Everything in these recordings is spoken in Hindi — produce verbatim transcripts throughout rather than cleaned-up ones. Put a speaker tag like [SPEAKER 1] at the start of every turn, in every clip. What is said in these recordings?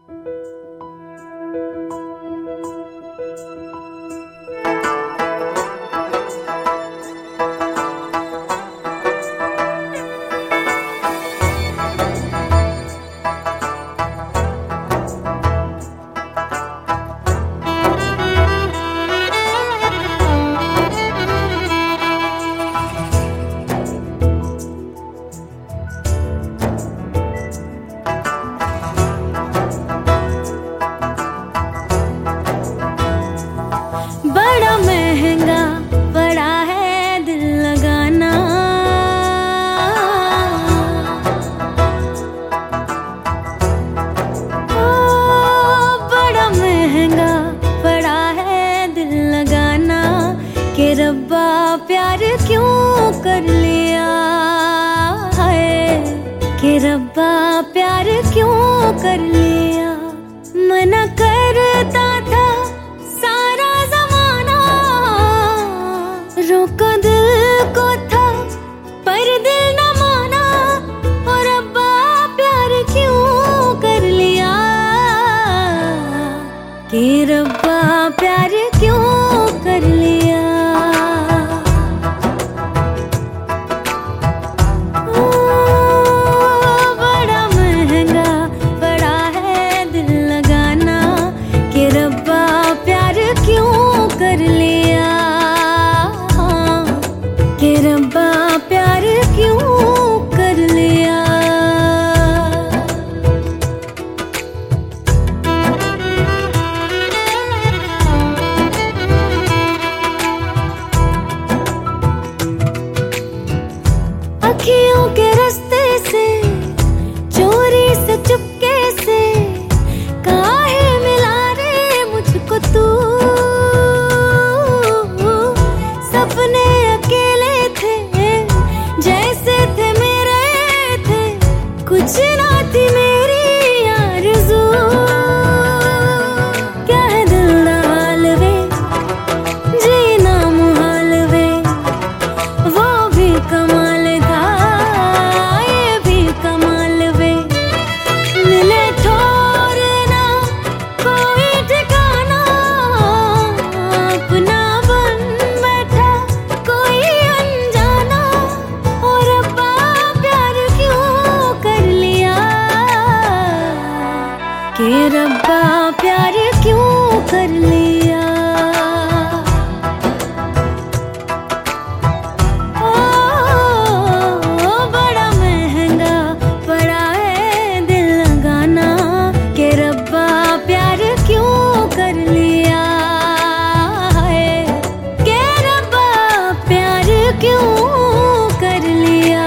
[SPEAKER 1] बड़ा महंगा पड़ा है दिल लगाना, ओ बड़ा महंगा पड़ा है दिल लगाना, कि रब्बा प्यार क्यों कर लिया है, कि रब्बा प्यार क्यों कर लिया। मना करता था सारा ज़माना, रोका दिल को था पर दिल न माना, और रब्बा प्यार क्यों कर लिया, कि रब्बा प्यार क्यों कर लिया। कर लिया कि रब्बा प्यार क्यों कर लिया। अखियों के रास्ते से चोरी से चुपके से काहे मिला रे मुझको तू, सपने अकेले थे जैसे थे मेरे थे, कुछ ना थी मेरी आरज़ू। क्या है दिल दा हाल वे, जीना मुहाल वे, वो भी कमाल था ये भी कमाल वे। मिले ठोर ना कोई ठिकाना, अपना बन बैठा कोई अनजाना, और रब्बा प्यार क्यों कर लिया, कि रब्बा प्यार क्यों कर लिया। ओ बड़ा महंगा पड़ा है दिल लगाना, कि रब्बा प्यार क्यों कर लिया है, कि रब्बा प्यार क्यों कर लिया।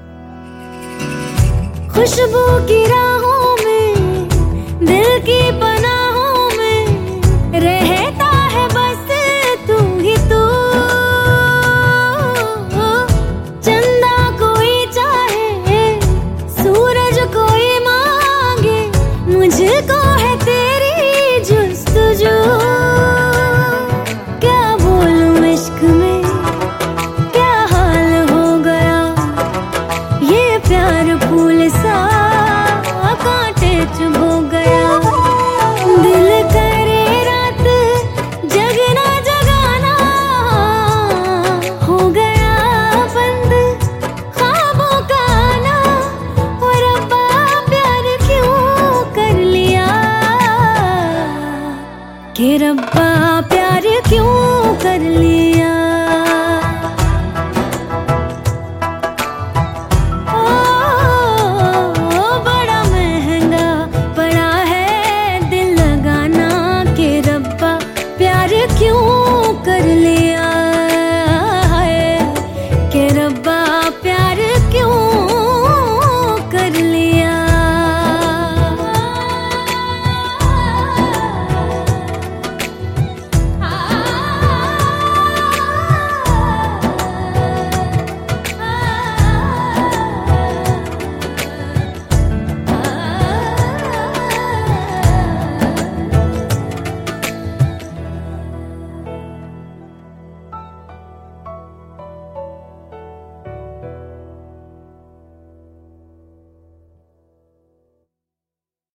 [SPEAKER 1] खुशबू की राहों में दिल की